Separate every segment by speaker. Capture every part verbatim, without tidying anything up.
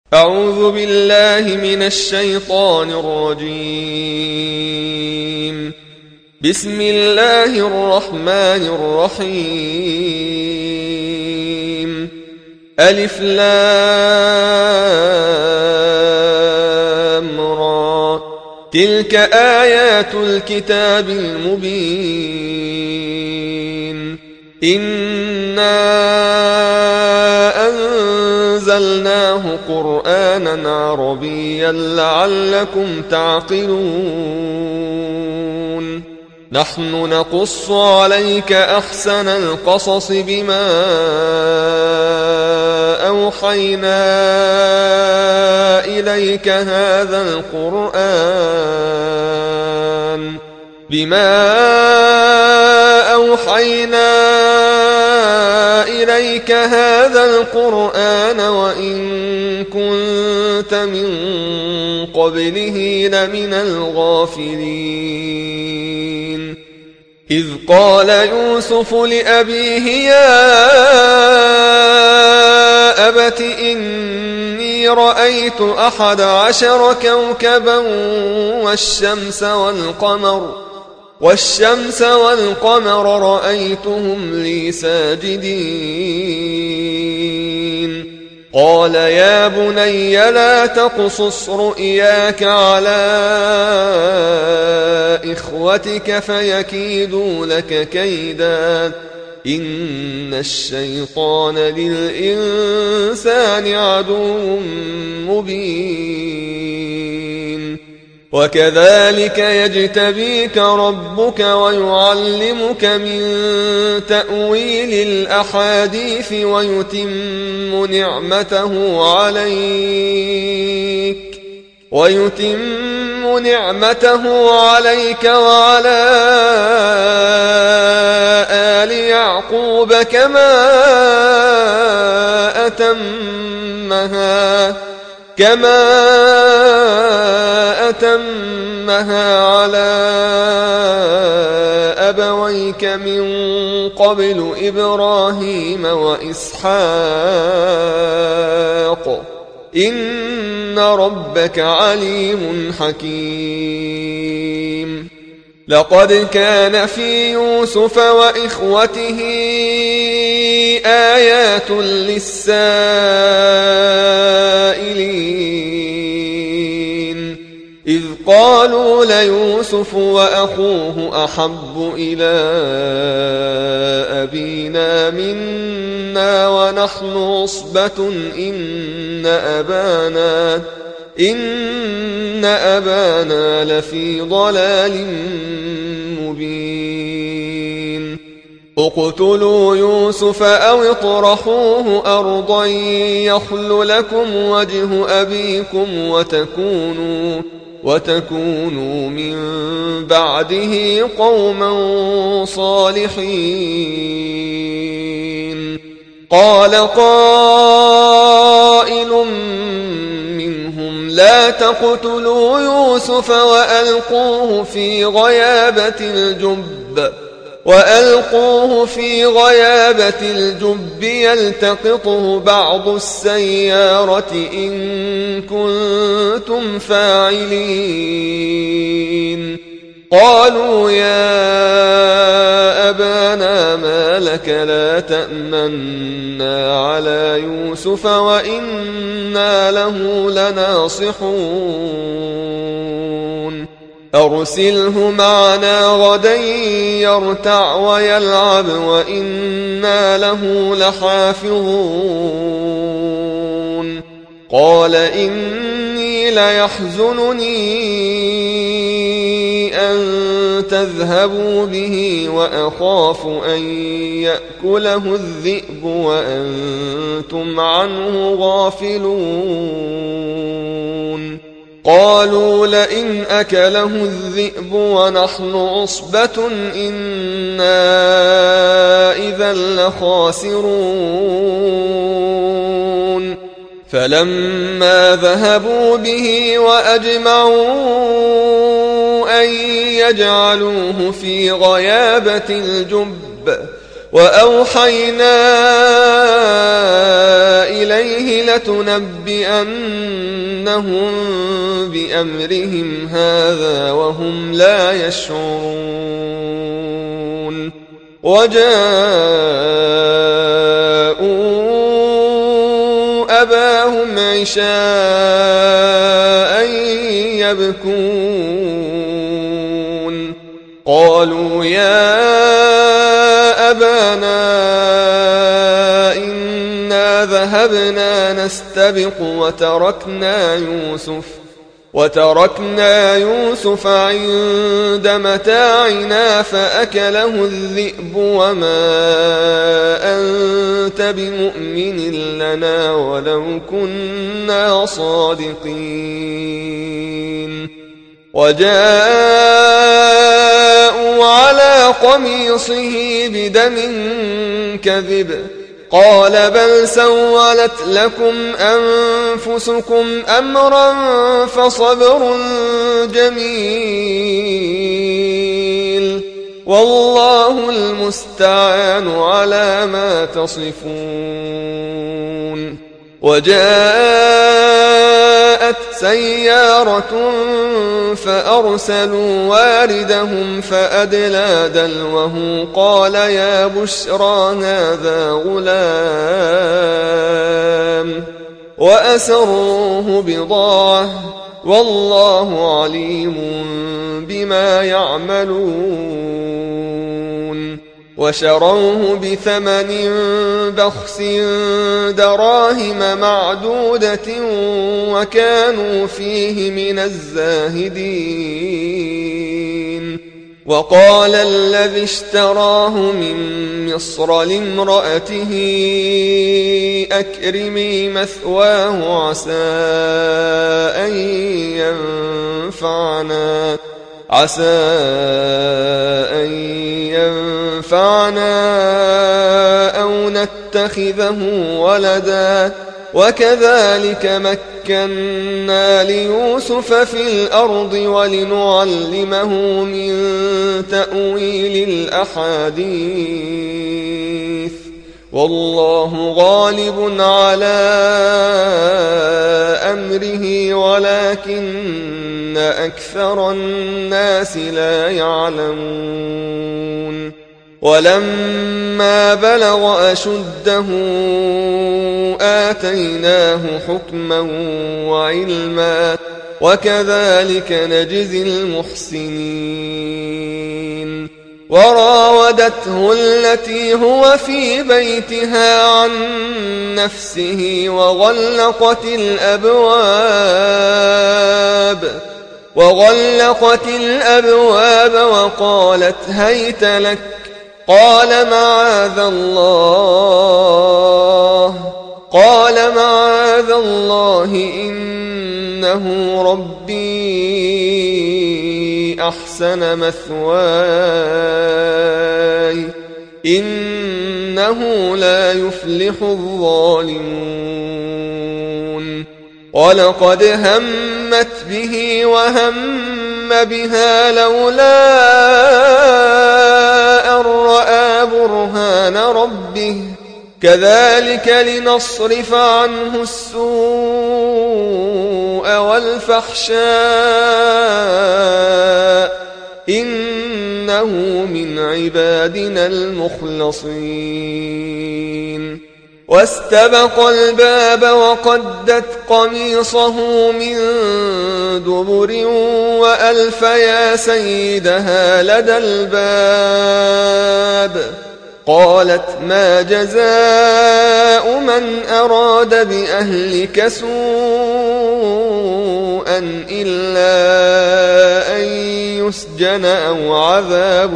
Speaker 1: أعوذ بالله من الشيطان الرجيم. بسم الله الرحمن الرحيم. ألف لام را، تلك آيات الكتاب المبين. إنا أنزلناه قرآنا عربيا لعلكم تعقلون. نحن نقص عليك أحسن القصص بما أوحينا إليك هذا القرآن بما أوحينا إليك هذا القرآن وإن كنت من قبله لمن الغافلين. إذ قال يوسف لأبيه يا أبت إني رأيت أحد عشر كوكبا والشمس والقمر والشمس والقمر رأيتهم لي ساجدين. قال يا بني لا تقصص رؤياك على إخوتك فيكيدوا لك كيدا إن الشيطان للإنسان عدو مبين. وكذلك يجتبيك ربك ويعلمك من تأويل الأحاديث ويتم نعمته عليك ويتم نعمته عليك وعلى آل يعقوب كما أتمها كما أتمها على أبويك من قبل إبراهيم وإسحاق إن ربك عليم حكيم. لقد كان في يوسف وإخوته آيات للسائلين إذ قالوا ليوسف وأخوه أحب إلى أبينا منا ونحن عصبة إن أبانا إن أبانا لفي ضلال مبين. اقتلوا يوسف أو اطرحوه أرضا يخل لكم وجه أبيكم وتكونوا وتكونوا من بعده قوما صالحين. قال قائل لا تقتلوا يوسف وألقوه في غيابة الجب وألقوه في غيابة الجب يلتقطه بعض السيارة إن كنتم فاعلين. قالوا يا أبانا ما لك لا تأمنا على يوسف وإنا له لناصحون. أرسله معنا غدا يرتع ويلعب وإنا له لحافظون. قال إني ليحزنني أن تذهبوا به وأخاف أن يأكله الذئب وأنتم عنه غافلون. قالوا لئن أكله الذئب ونحن عصبة إنا إذا لخاسرون. فلما ذهبوا به وأجمعوا أن يجعلوه في غيابة الجب وأوحينا إليه لتنبئنهم بأمرهم هذا وهم لا يشعرون وجاءوا أباهم عشاء يبكون قالوا يا أبانا إنا ذهبنا نستبق وتركنا يوسف وتركنا يوسف عند متاعنا فأكله الذئب وما أنت بمؤمن لنا ولو كنا صادقين وجاءوا على قميصه بدم كذب قال بل سولت لكم أنفسكم أمرا فصبر جميل والله المستعان على ما تصفون وجاءت سيارة فأرسلوا واردهم فأدلى دلوه قال يا بشرى هذا غلام وأسروه بضاعة والله عليم بما يعملون وشروه بثمن بخس دراهم معدودة وكانوا فيه من الزاهدين وقال الذي اشتراه من مصر لامرأته أكرمي مثواه عسى أن ينفعنا عسى أن ينفعنا أو نتخذه ولدا وكذلك مكنا ليوسف في الأرض ولنعلمه من تأويل الأحاديث والله غالب على أمره ولكن أكثر الناس لا يعلمون ولما بلغ أشده آتيناه حكما وعلما وكذلك نجزي المحسنين وراودته التي هو في بيتها عن نفسه وغلقت الأبواب وغلقت الأبواب وقالت هيت لك قال معاذ الله قال معاذ الله إنه ربي أحسن مثواي إنه لا يفلح الظالمون ولقد همت به وهم بها لولا أن رأى برهان ربه كذلك لنصرف عنه السوء والفحشاء إنه من عبادنا المخلصين واستبق الباب وقدت قميصه من دبر وألف يا سيدها لدى الباب قالت ما جزاء من أراد بأهلك سوءا إلا أن يسجن أو عذاب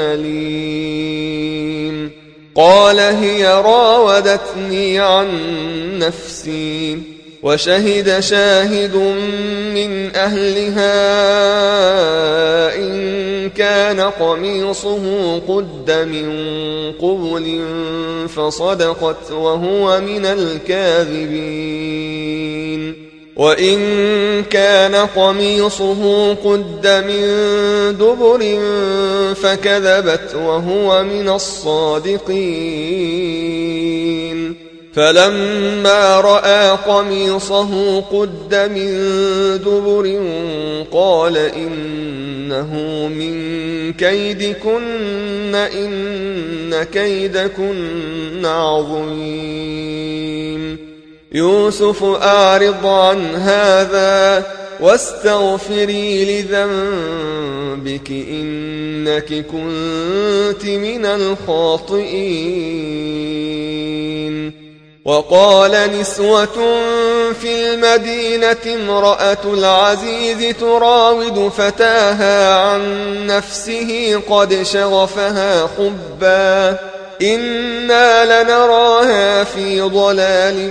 Speaker 1: أليم قال هي راودتني عن نفسي وشهد شاهد من أهلها إن كان قميصه قد من قبل فصدقت وهو من الكاذبين وإن كان قميصه قد من دبر فكذبت وهو من الصادقين فلما رأى قميصه قد من دبر قال إنه من كيدكن إن كيدكن عظيم يوسف أعرض عن هذا واستغفري لذنبك إنك كنت من الخاطئين وقال نسوة في المدينة امرأة العزيز تراود فتاها عن نفسه قد شغفها حبا إنا لنراها في ضلال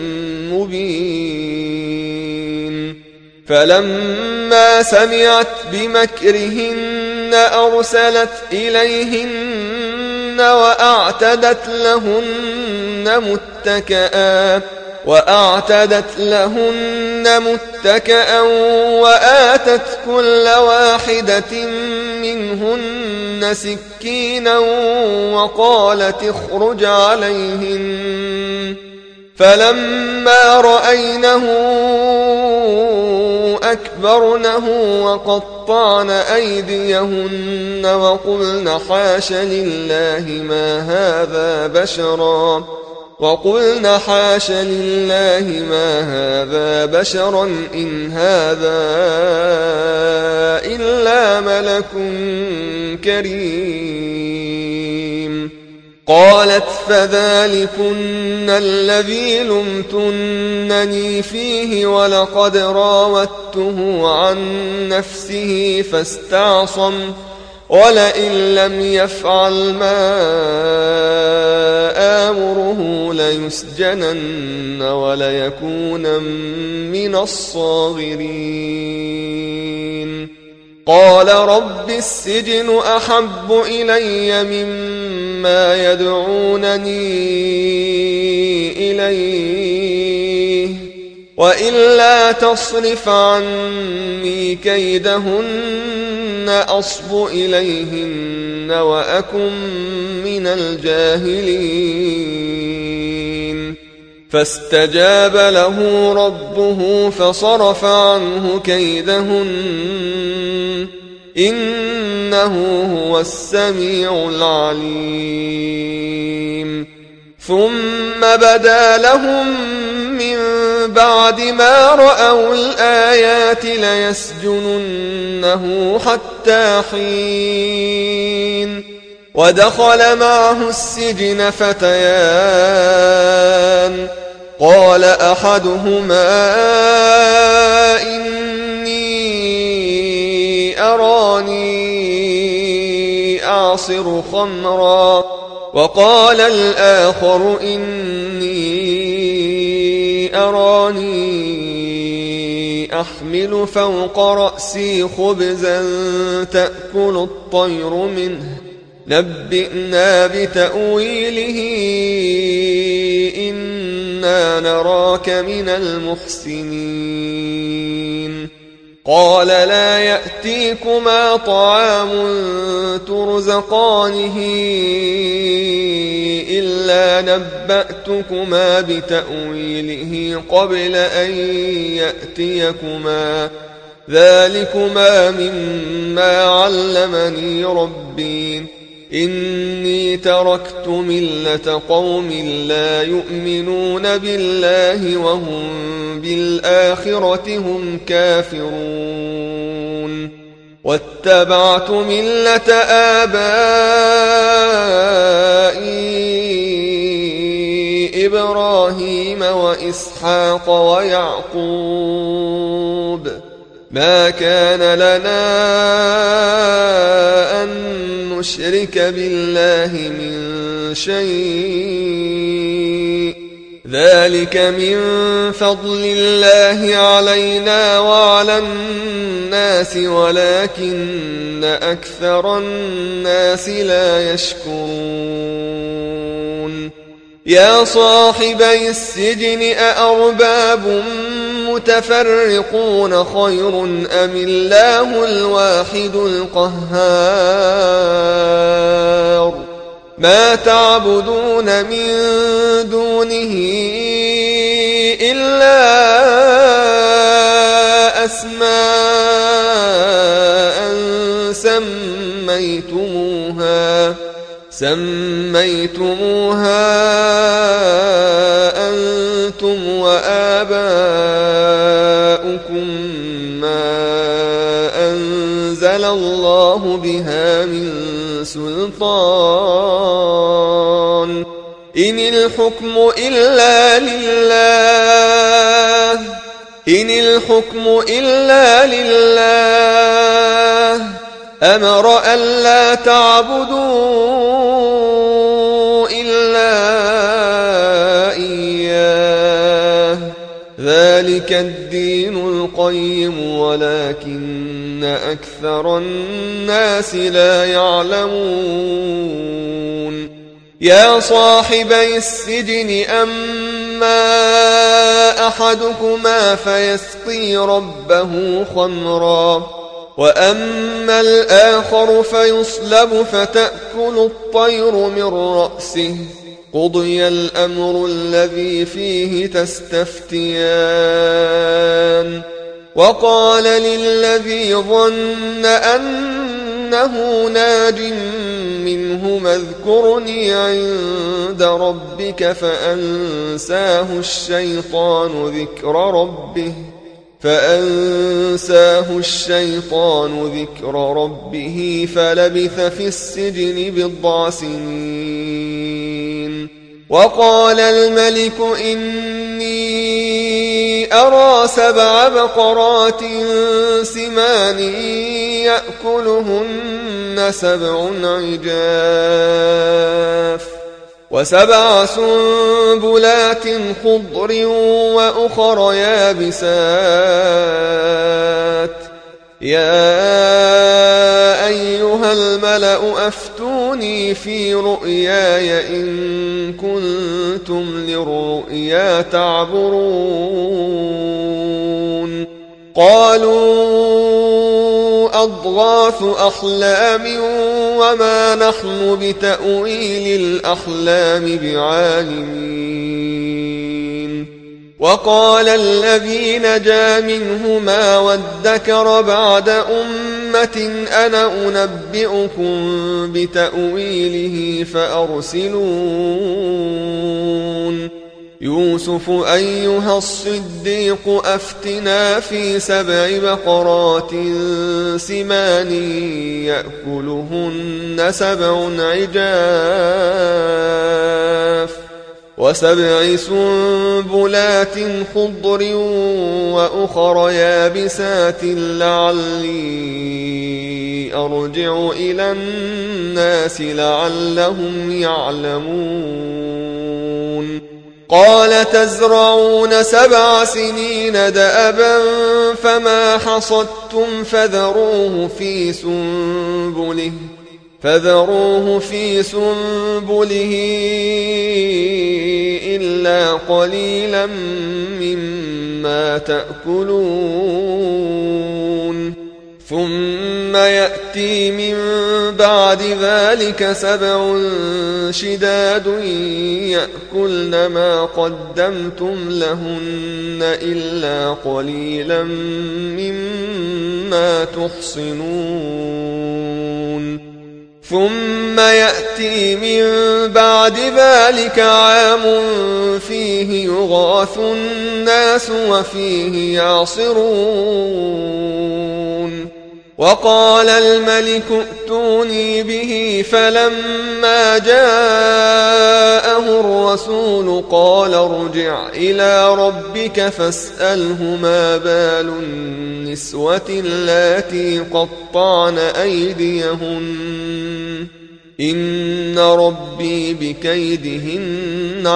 Speaker 1: مبين فلما سمعت بمكرهن أرسلت إليهن وأعتدت لهن متكئا وأعتدت لهن متكئا وآتت كل واحدة منهن سكينا وقالت اخرج عليهن فلما رأينه أكبرنه وقطعن أيديهن وقلن حاش لله ما هذا بشرا وقلن حاش لله ما هذا بشرا إن هذا إلا ملك كريم قالت فذلكن الذي لمتنني فيه ولقد راودته عن نفسه فاستعصم ولئن لم يفعل ما آمره ليسجنن وليكون من الصاغرين قال رب السجن أحب إلي مما يدعونني إليه وإلا تصرف عني كيدهن أصب إليهن وأكن من الجاهلين فاستجاب له ربه فصرف عنه كيدهن إنه هو السميع العليم ثم بدا لهم من بعد ما رأوا الآيات ليسجننه حتى حين ودخل معه السجن فتيان قال أحدهما إني أراني أعصر خمرا وقال الآخر إني أراني أحمل فوق رأسي خبزا تأكل الطير منه نبئنا بتأويله إنا نراك من المحسنين قال لا يأتيكما طعام ترزقانه إلا نبأتكما بتأويله قبل أن يأتيكما ذلكما مما علمني ربي إني تركت ملة قوم لا يؤمنون بالله وهم بالآخرة هم كافرون واتبعت ملة آبائي إبراهيم وإسحاق ويعقوب ما كان لنا أن نشرك بالله من شيء ذلك من فضل الله علينا وعلى الناس ولكن أكثر الناس لا يشكرون يا صاحبي السجن أأرباب المتفرقون خير أم الله الواحد القهار ما تعبدون من دونه إلا أسماء سميتموها سميتموها أنتم وآباؤكم ما أنزل الله بها من سلطان إن الحكم إلا لله إن الحكم إلا لله أمر ألا تعبدوا إلا إياه ذلك الدين القيم ولكن أكثر الناس لا يعلمون يا صاحبي السجن أما أحدكما فيسقي ربه خمرا وأما الآخر فيصلب فتأكل الطير من رأسه قضي الأمر الذي فيه تستفتيان وقال للذي ظن أنه ناج منهما اذكرني عند ربك فأنساه الشيطان ذكر ربه فأنساه الشيطان ذكر ربه فلبث في السجن بضع سنين وقال الملك إني أرى سبع بقرات سمان يأكلهن سبع عجاف وسبع سنبلات خضر وأخر يابسات يا أيها الملأ أفتوني في رؤياي إن كنتم للرؤيا تعبرون قالوا أضغاث أحلام وما نحن بتأويل الأحلام بعالمين وقال الذي نجا منهما وادكر بعد أمة أنا أنبئكم بتأويله فأرسلون يوسف أيها الصديق أفتنا في سبع بقرات سمان يأكلهن سبع عجاف وسبع سنبلات خضر وأخر يابسات لعلي أرجع إلى الناس لعلهم يعلمون قال تزرعون سبع سنين دأبا فما حصدتم فذروه في سنبله فذروه في سنبله إلا قليلا مما تأكلون ثم يأتي من بعد ذلك سبع شداد يأكلن ما قدمتم لهن إلا قليلا مما تحصنون ثم يأتي من بعد ذلك عام فيه يغاث الناس وفيه يعصرون وقال الملك ائتوني به فلما جاءه الرسول قال ارجع إلى ربك فاسأله ما بال النسوة اللاتي قطعن أيديهن إن ربي بكيدهن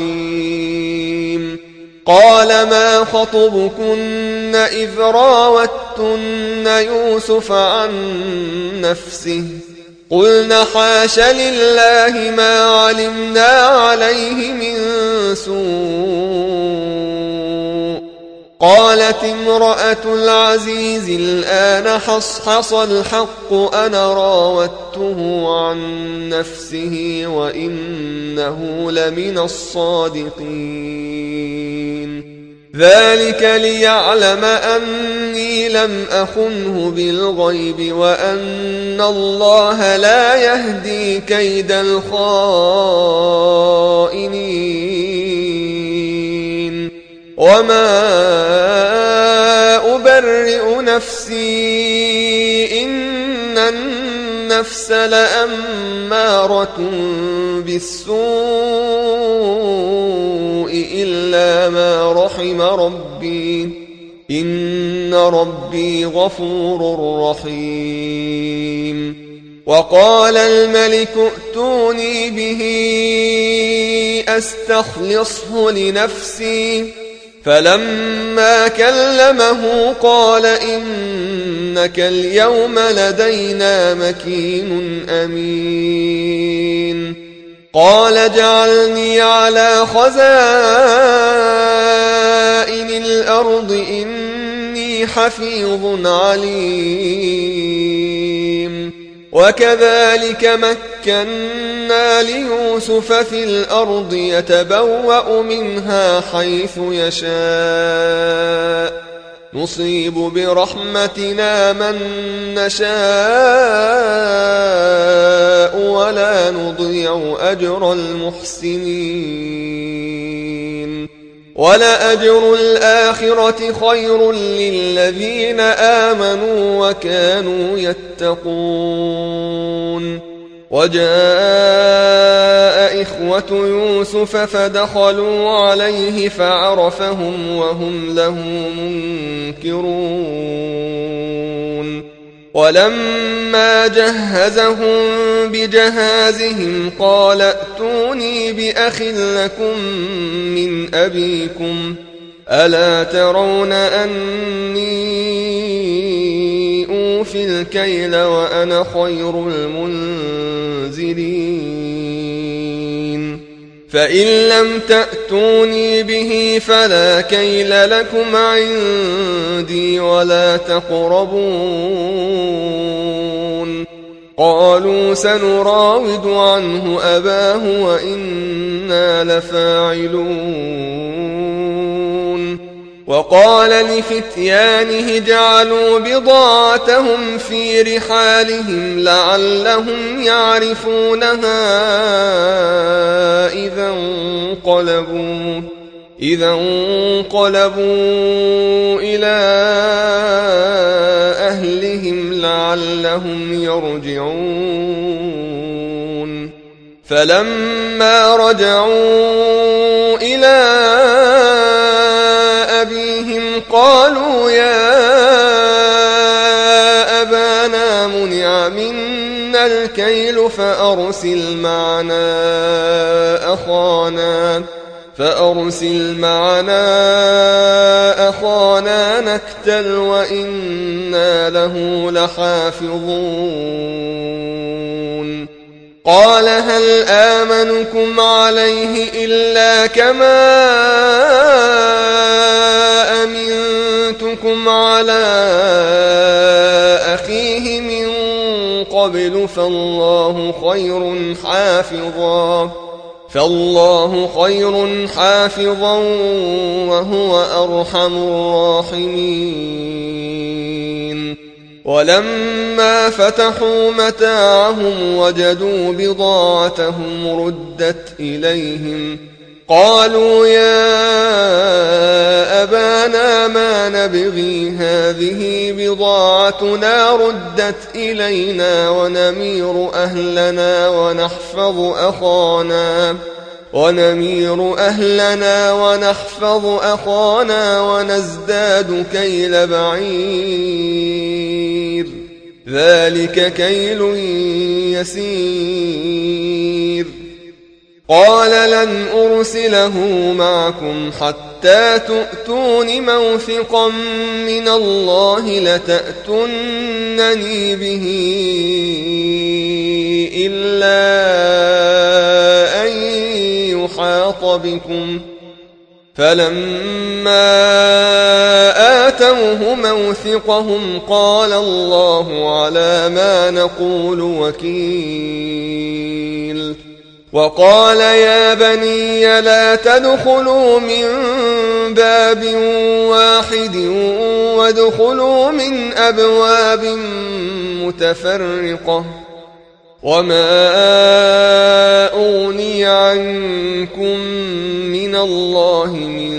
Speaker 1: عليم قال ما خطبكن إذ راوتن يوسف عن نفسه قلنا حاش لله ما علمنا عليه من سوء قالت امرأة العزيز الآن حصحص الحق أنا راودته عن نفسه وإنه لمن الصادقين ذلك ليعلم أني لم أخنه بالغيب وأن الله لا يهدي كيد الخائنين وما أبرئ نفسي إن النفس لأمارة بالسوء إلا ما رحم ربي إن ربي غفور رحيم وقال الملك ائتوني به أستخلصه لنفسي فلما كلمه قال إنك اليوم لدينا مكين أمين قال اجعلني على خزائن الأرض إني حفيظ عليم وكذلك مكنا ليوسف في الأرض يتبوأ منها حيث يشاء نصيب برحمتنا من نشاء ولا نضيع أجر المحسنين ولأجر الآخرة خير للذين آمنوا وكانوا يتقون وجاء إخوة يوسف فدخلوا عليه فعرفهم وهم له منكرون ولما جهزهم بجهازهم قال ائتوني بأخ لكم من أبيكم ألا ترون أني أوفي الكيل وأنا خير المنزلين فإن لم تأتوني به فلا كيل لكم عندي ولا تقربون قالوا سنراود عنه أباه وإنا لفاعلون وقال لفتيانه جعلوا بضاعتهم في رحالهم لعلهم يعرفونها إذا انقلبوا إذا انقلبوا إلى أهلهم لعلهم يرجعون فلما رجعوا إلى أبيهم قالوا يا أبانا منع منا الكيل فأرسل معنا أخانا فأرسل معنا أخانا نكتل وإنا له لحافظون قال هل آمنكم عليه إلا كما أمنتكم على أخيه من قبل فالله خير حافظا فالله خير حافظا وهو أرحم الراحمين ولما فتحوا متاعهم وجدوا بضاعتهم ردت إليهم قالوا يا أبانا ما نبغي هذه بضاعتنا ردت إلينا ونمير أهلنا ونحفظ أخانا ونمير أهلنا ونحفظ أخانا ونزداد كيل بعير ذلك كيل يسير قال لن أرسله معكم حتى تؤتون موثقا من الله لتأتونني به إلا أن يحاط بكم فلما آتوه موثقهم قال الله على ما نقول وكيل. وقال يا بني لا تدخلوا من باب واحد وادخلوا من أبواب متفرقة وما أغني عنكم من الله من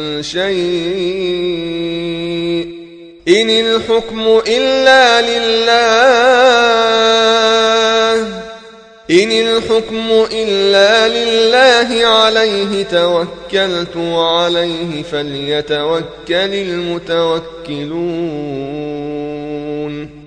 Speaker 1: شيء إن الحكم إلا لله إن الحكم إلا لله عليه توكلت وعليه فليتوكل المتوكلون.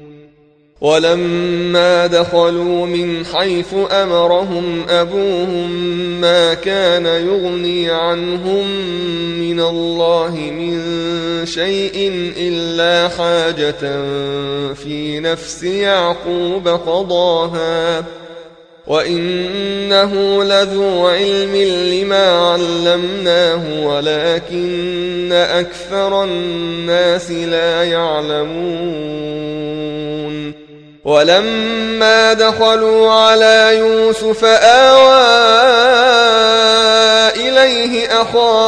Speaker 1: ولما دخلوا من حيث أمرهم أبوهم ما كان يغني عنهم من الله من شيء إلا حاجة في نفس يعقوب قضاها وإنه لذو علم لما علمناه ولكن أكثر الناس لا يعلمون. ولما دخلوا على يوسف آوى إليه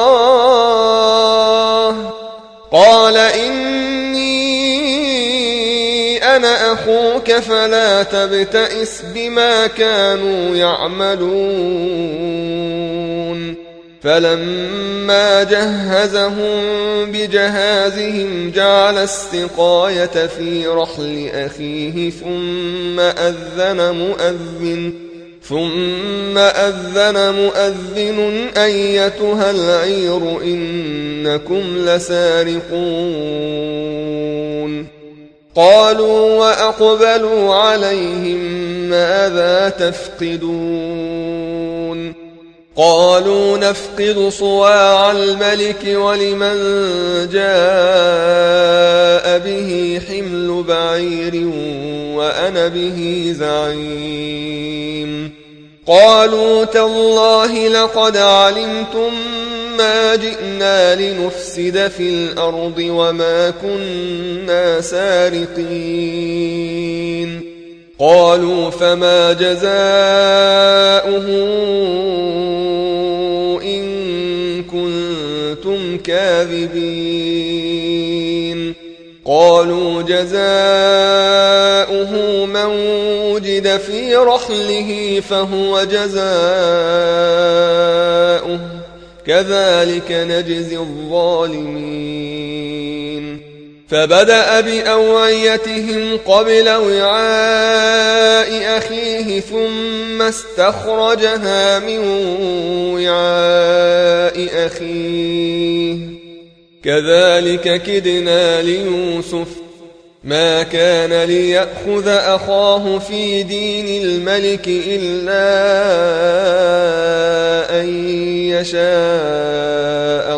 Speaker 1: أخاه قال إني أنا أخوك فلا تبتئس بما كانوا يعملون. فلما جهزهم بجهازهم جعل السقاية في رحل أخيه ثم أذن مؤذن ثم أذن مؤذن أيتها العير إنكم لسارقون. قالوا وأقبلوا عليهم ماذا تفقدون؟ قالوا نفقد صواع الملك ولمن جاء به حمل بعير وأنا به زعيم. قالوا تالله لقد علمتم ما جئنا لنفسد في الأرض وما كنا سارقين. قالوا فما جزاؤه إن كنتم كاذبين؟ قالوا جزاؤه من وجد في رحله فهو جزاؤه كذلك نجزي الظالمين. فبدأ بأوعيتهم قبل وعاء أخيه ثم استخرجها من وعاء أخيه كذلك كدنا ليوسف ما كان ليأخذ أخاه في دين الملك إلا أن يشاء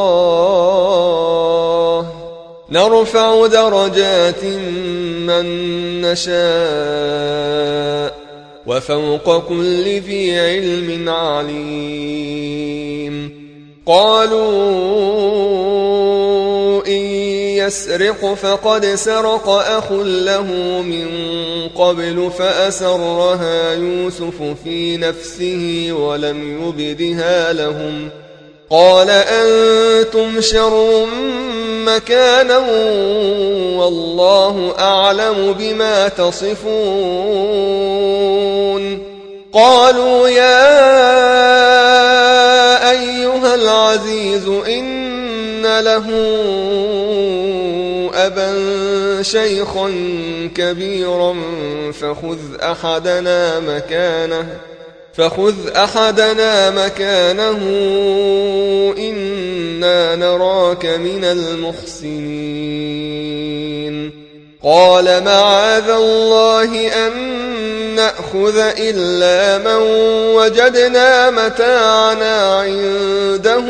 Speaker 1: الله نرفع درجات من نشاء وفوق كل ذي علم عليم. قالوا إن يسرق فقد سرق أخ له من قبل فأسرها يوسف في نفسه ولم يبدها لهم قال أنتم شر مكانا والله أعلم بما تصفون. قالوا يا أيها العزيز إن له أبا شيخا كبيرا فخذ أحدنا مكانه فخذ أحدنا مكانه إنا نراك من المحسنين. قال معاذ الله أن نأخذ إلا من وجدنا متاعنا عنده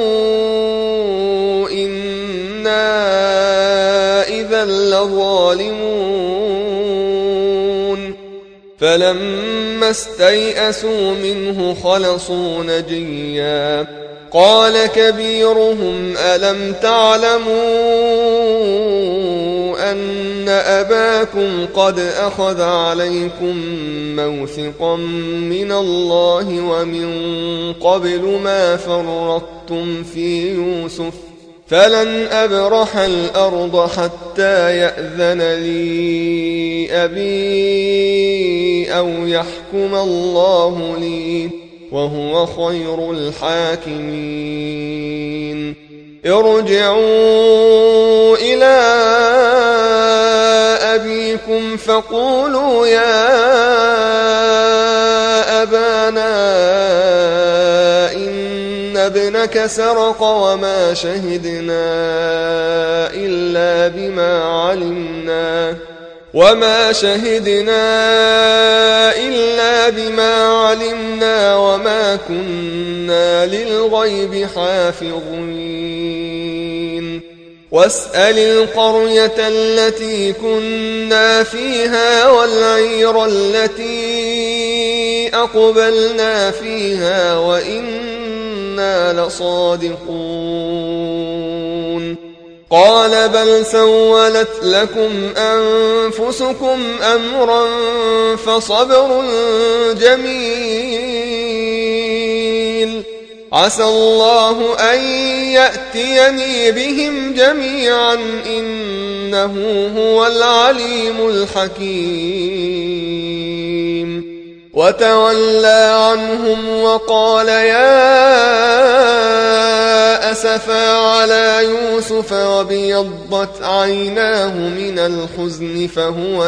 Speaker 1: إنا إذا لظالمون. فلما استيئسوا منه خلصوا نجيا قال كبيرهم ألم تعلموا أن أباكم قد أخذ عليكم موثقا من الله ومن قبل ما فرطتم في يوسف فلن أبرح الأرض حتى يأذن لي أبي أو يحكم الله لي وهو خير الحاكمين ارجعوا إلى أبيكم فقولوا يا أبانا إن ابنك سرق وما شهدنا إلا بما علمنا وما شهدنا إلا بما علمنا وما كنا للغيب حافظين واسأل القرية التي كنا فيها والعير التي أقبلنا فيها وإنا لصادقون قال بل سولت لكم أنفسكم أمرا فصبر جميل عسى الله أن يأتيني بهم جميعا إنه هو العليم الحكيم وتولى عنهم وقال يا أسفا على يوسف وابيضت عيناه من الحزن فهو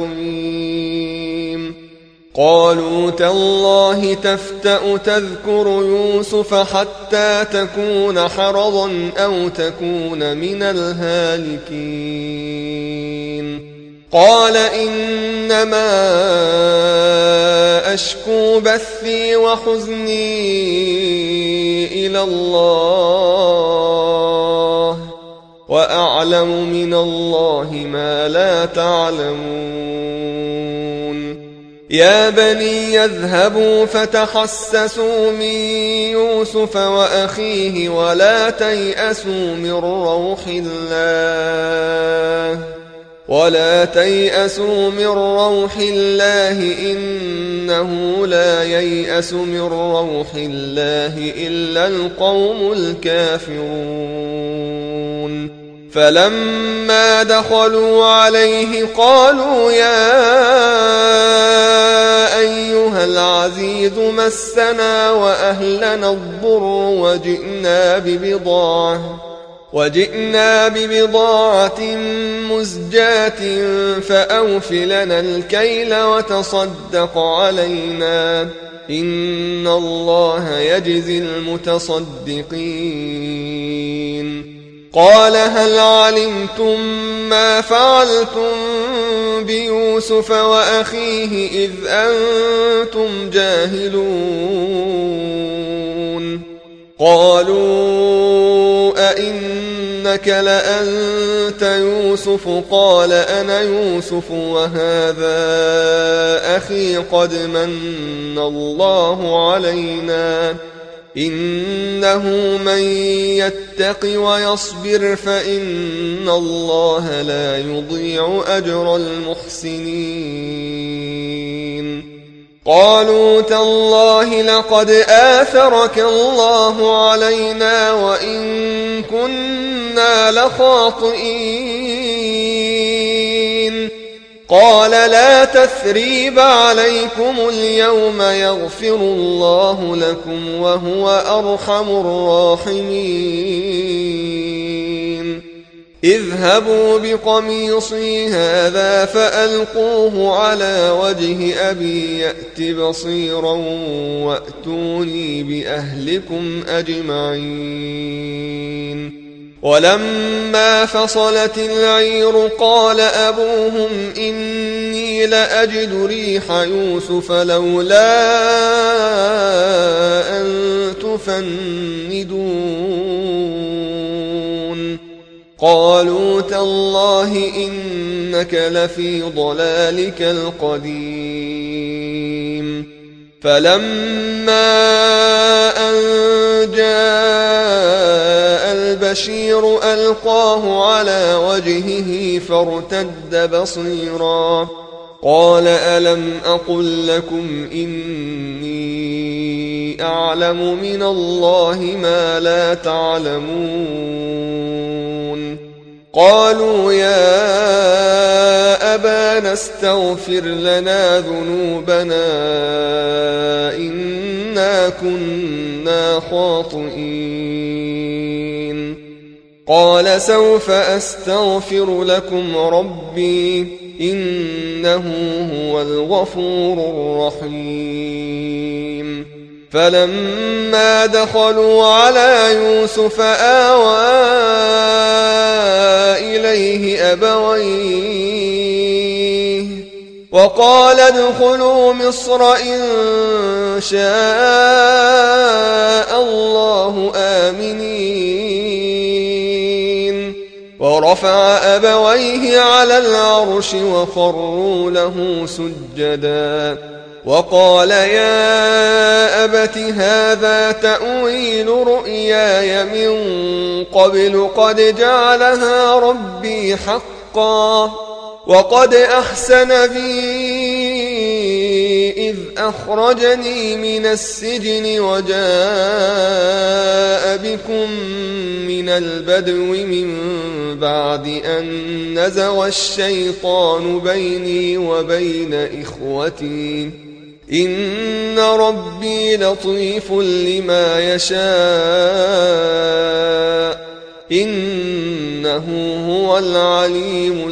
Speaker 1: كظيم قالوا تالله تفتأ تذكر يوسف حتى تكون حرضا أو تكون من الهالكين قال إنما أشكو بثي وحزني إلى الله وأعلم من الله ما لا تعلمون يا بني يذهبوا فتحسسوا من يوسف وأخيه ولا تيأسوا من روح الله ولا تيأسوا من روح الله إنه لا ييأس من روح الله إلا القوم الكافرون فلما دخلوا عليه قالوا يا أيها العزيز مسنا وأهلنا الضر وجئنا ببضاعة وجئنا ببضاعة مزجاة فأوف لنا الكيل وتصدق علينا إن الله يجزي المتصدقين قال هل علمتم ما فعلتم بيوسف وأخيه إذ أنتم جاهلون قالوا أئنك لأنت يوسف قال أنا يوسف وهذا أخي قد من الله علينا إنه من يتق ويصبر فإن الله لا يضيع أجر المحسنين قالوا تالله لقد آثرك الله علينا وإن كنا لخاطئين قال لا تثريب عليكم اليوم يغفر الله لكم وهو أرحم الراحمين اذهبوا بقميصي هذا فألقوه على وجه أبي يأت بصيرا وأتوني بأهلكم أجمعين ولما فصلت العير قال أبوهم إني لأجد ريح يوسف لولا أن تفندون قالوا تالله إنك لفي ضلالك القديم فلما أن جاء البشير ألقاه على وجهه فارتد بصيرا قال ألم أقل لكم إني أعلم من الله ما لا تعلمون قالوا يا أبانا استغفر لنا ذنوبنا إنا كنا خاطئين قال سوف أستغفر لكم ربي إنه هو الغفور الرحيم فلما دخلوا على يوسف آوى إليه أبويه وقال ادخلوا مصر إن شاء الله آمنين ورفع أبويه على العرش وخروا له سجدا وقال يا أبت هذا تأويل رؤياي من قبل قد جعلها ربي حقا وقد أحسن بي إذ أخرجني من السجن وجاء بكم من البدو من بعد أن نزغ الشيطان بيني وبين إخوتي إن ربي لطيف لما يشاء إنه هو العليم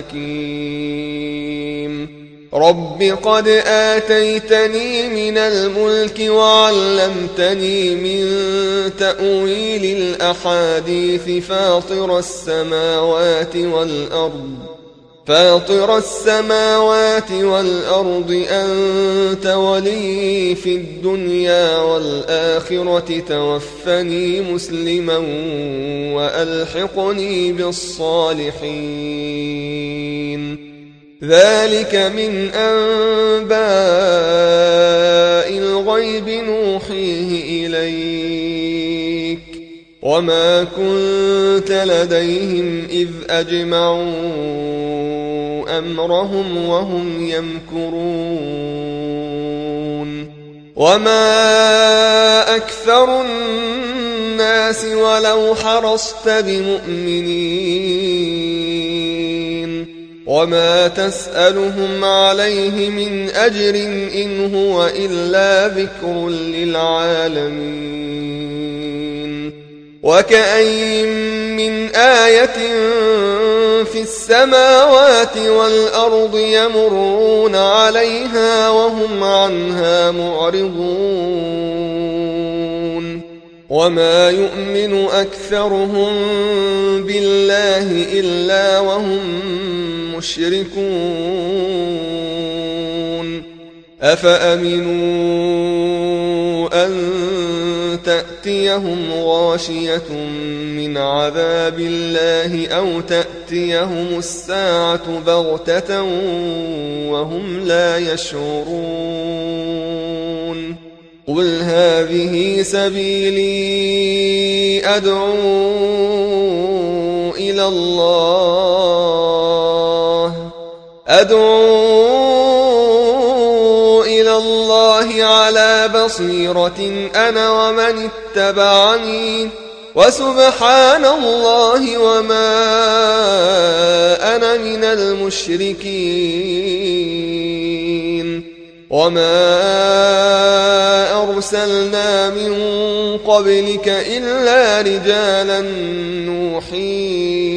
Speaker 1: الحكيم رب قد آتيتني من الملك وعلمتني من تأويل الأحاديث فاطر السماوات والأرض فاطر السماوات والأرض أنت ولي في الدنيا والآخرة توفني مسلما وألحقني بالصالحين ذلك من أنباء الغيب نوحيه إليك وما كنت لديهم إذ أجمعوا أمرهم وهم يمكرون وما أكثر الناس ولو حرصت بمؤمنين وما تسألهم عليه من أجر إن هو إلا ذكر للعالمين وكأين من آية في السماوات والأرض يمرون عليها وهم عنها معرضون وما يؤمن أكثرهم بالله إلا وهم مشركون أفأمنوا أن تأتيهم غاشية من عذاب الله أو تأتيهم الساعة بغتة وهم لا يشعرون قل هذه سبيلي أدعو إلى الله أدعو إلى الله على بصيرة أنا ومن اتبعني وسبحان الله وما أنا من المشركين وما أرسلنا من قبلك إلا رجالا نوحي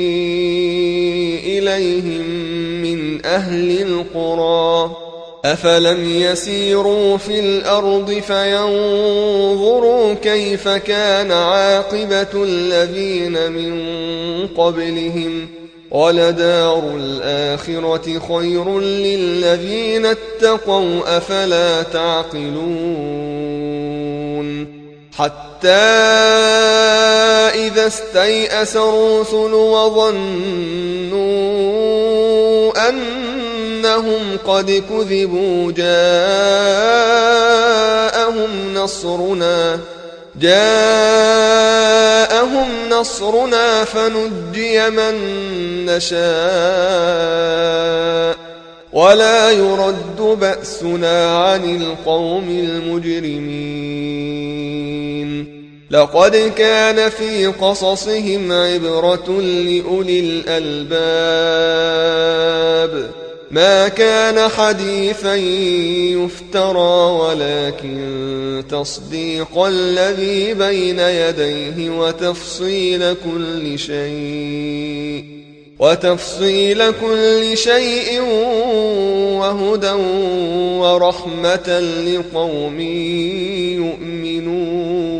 Speaker 1: إليهم من أهل القرى أفلم يسيروا في الأرض فينظروا كيف كان عاقبة الذين من قبلهم ولدار الآخرة خير للذين اتقوا أفلا تعقلون حتى إذا استيأس الرسل وظنوا أنهم قد كذبوا جاءهم نصرنا جاءهم نصرنا فنجي من نشاء ولا يرد بأسنا عن القوم المجرمين لقد كان في قصصهم عبرة لأولي الألباب ما كان حديثا يفترى ولكن تصديق الذي بين يديه وتفصيل كل شيء وتفصيل كل شيء وهدى ورحمة لقوم يؤمنون